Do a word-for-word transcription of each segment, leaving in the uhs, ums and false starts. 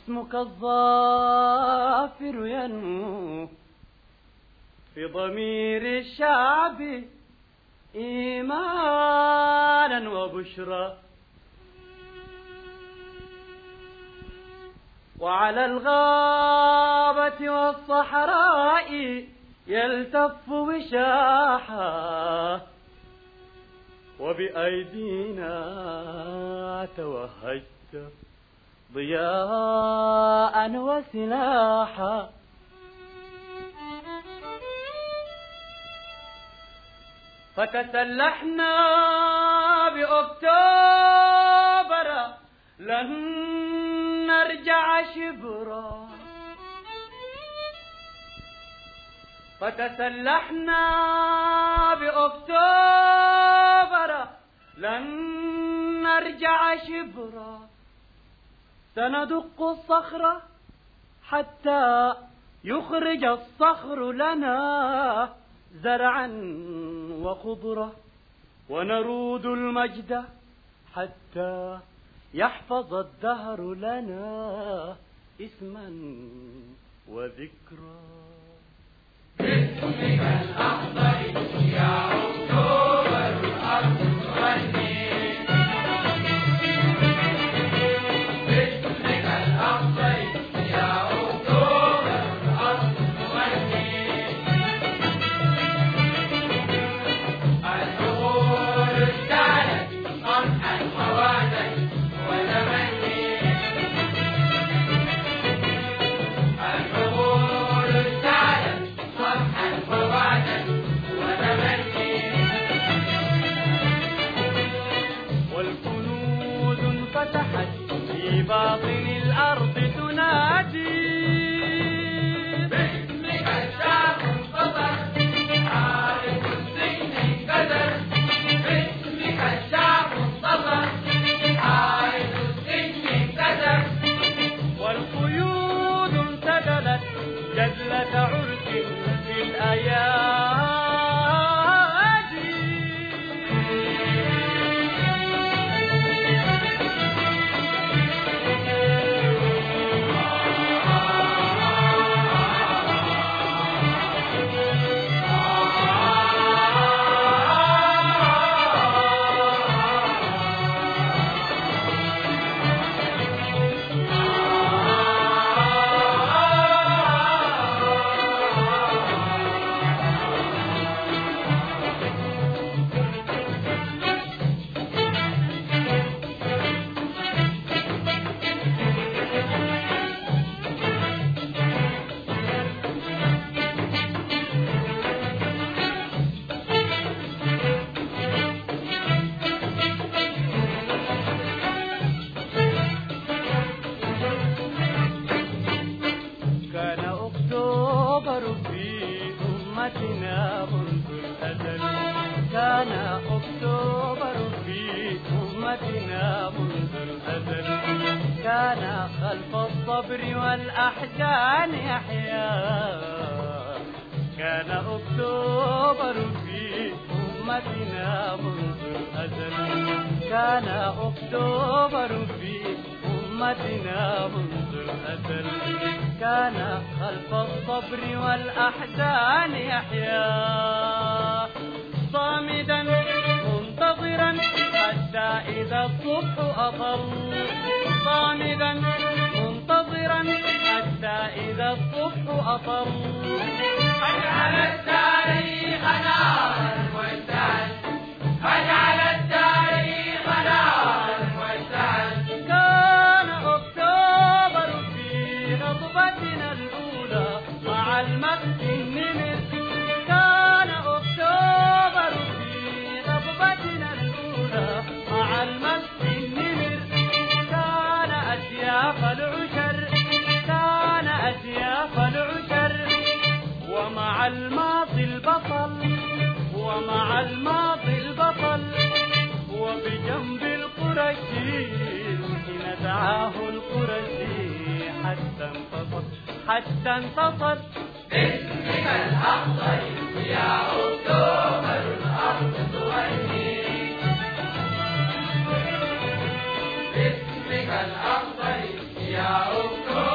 اسمك الظافر ينمو في ضمير الشعب إيمانا وبشرى، وعلى الغابة والصحراء يلتف وشاحا، وبأيدينا توهجت ضياء وسلاحا. فتسلحنا بأكتوبر لن نرجع شبرا، فتسلحنا بأكتوبر لن نرجع شبرا، سندق الصخرة حتى يخرج الصخر لنا زرعا وخضرة، ونرود المجد حتى يحفظ الدهر لنا اسما وذكرى. باسمك الأخضر يا أكتوبر الأرض تغني، باسمك الأخضر يا أكتوبر الأرض تغني، الحقول اشتعلت صرحا ووعدا وتمني، الحقول اشتعلت صرحا ووعدا وتمني، والكنوز انفتحت في باطن الأرض تنادي، باسمك الشعب انتصر عارف السجن انكسر، باسمك الشعب انتصر عارف السجن انكسر، والقيود انسدلت جدلة عرس في الأيادي. كان أكتوبر في أمتنا منذ الأزل، كان أكتوبر في أمتنا منذ الأزل، كان خلف الصبر والأحزان يحيا، كان أكتوبر في أمتنا منذ الأزل، كان أكتوبر في أمتنا منذ الأزل، كان خلف الصبر والأحزان يحيا، صامدا منتظرا حتى إذا الصبح أطل، صامدا منتظرا حتى إذا الصبح أطل، اجعل التاريخ نارا واشتعل، اجعل التاريخ نارا واشتعل، كان أكتوبر في غضبتنا الأولى مع المجد النمر، كان أكتوبر في غضبتنا الأولى مع المجد النمر، كان أسياف العشر، كان أسياف العشر، ومع الماضي البطل، ومع الماضي البطل، وبجنب القرشي حين دعاه القرشي حتى انتصر، حتى انتصر. باسمك الأخضر يا أكتوبر الأرض تغني، باسمك الأخضر يا أكتوبر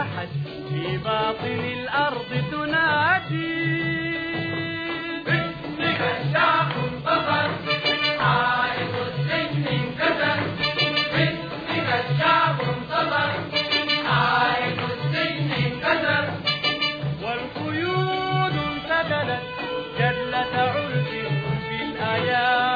فتحت في باطن الأرض تنادي باسمك الشعب انتصر حائط السجن انكسر باسمك الشعب انتصر حائط السجن انكسر والقيود انسدلت جلة عرف في الأيادي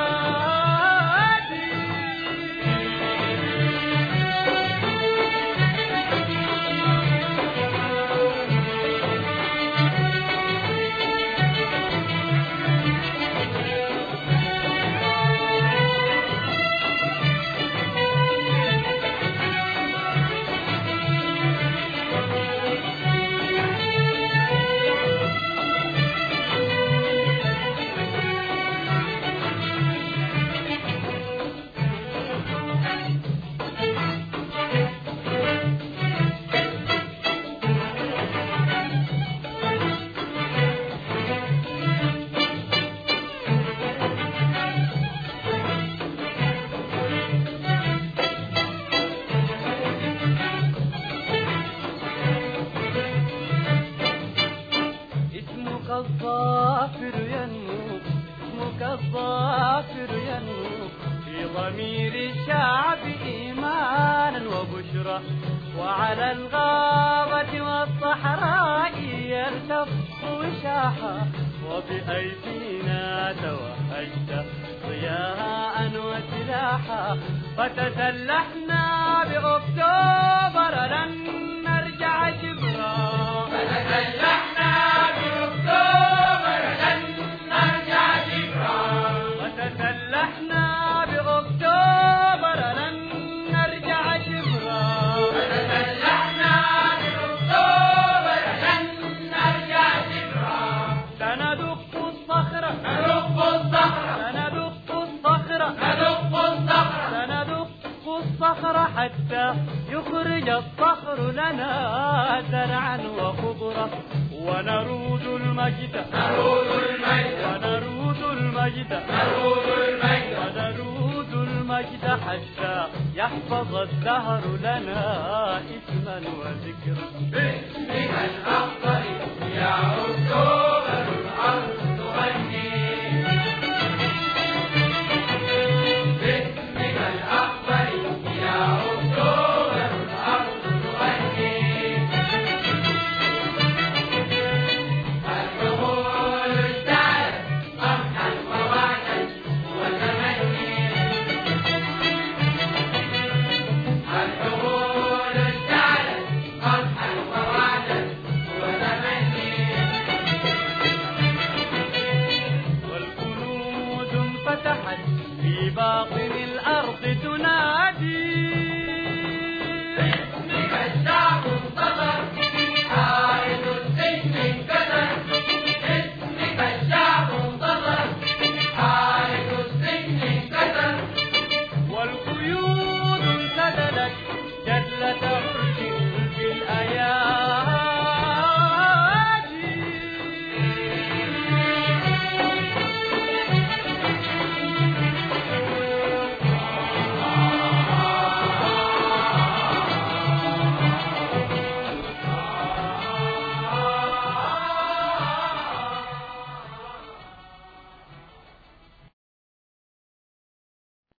الظافر ينمو اسمك الظافر ينمو في ضمير الشعب إيمانا وبشرى وعلى الغابة والصحراء يرتف وشاحا وبأيدينا توهجت ضياء وسلاحا فتسلحنا بأكتوبر لن نرجع شبرا فتسلحنا فتسلحنا بأكتوبر لن نرجع شبرا فتسلحنا بأكتوبر لن نرجع شبرا سندق الصخرة ندق الصخرة سندق الصخرة ندق الصخرة سندق الصخرة حتى يخرج الصخر لنا زرعا وخضرة ونرود المجد نرود المجد ونرود المجد نرود المجد ونرود المجد حتى يحفظ الدهر لنا اسما وذكرا باسمك الأخضر يا أكتوبر الأرض تغني باسمك الأخضر يا أكتوبر الأرض تغني الحمول اشتعلت فرحا ووعدا وتمني الحمول اشتعلت فرحا ووعدا وتمني والكنوز انفتحت في باطن الأرض تنادي باسمك الشعب انتصر حائط السجن انكسر باسمك الشعب انتصر حائط السجن انكسر والقيود انسدلت جلة